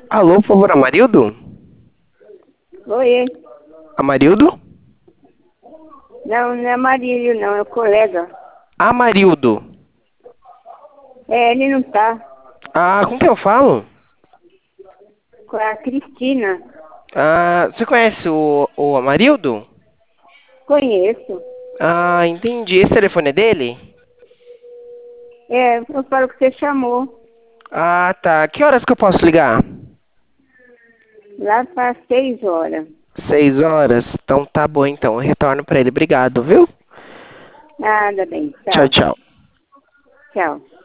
Alô, por favor, Amarildo? Oi. Amarildo? Não, não é Marílio, não, é o colega. Amarildo. É, ele não tá. Ah, com quem eu falo? Com a Cristina. Ah, você conhece o Amarildo? Conheço. Ah, entendi. Esse telefone é dele? É, eu falo que você chamou. Ah, tá. Que horas que eu posso ligar? Lá para 6 horas. 6 horas? Então tá bom, então. Eu retorno pra ele. Obrigado, viu? Nada bem. Tchau, Tchau. tchau. Tchau.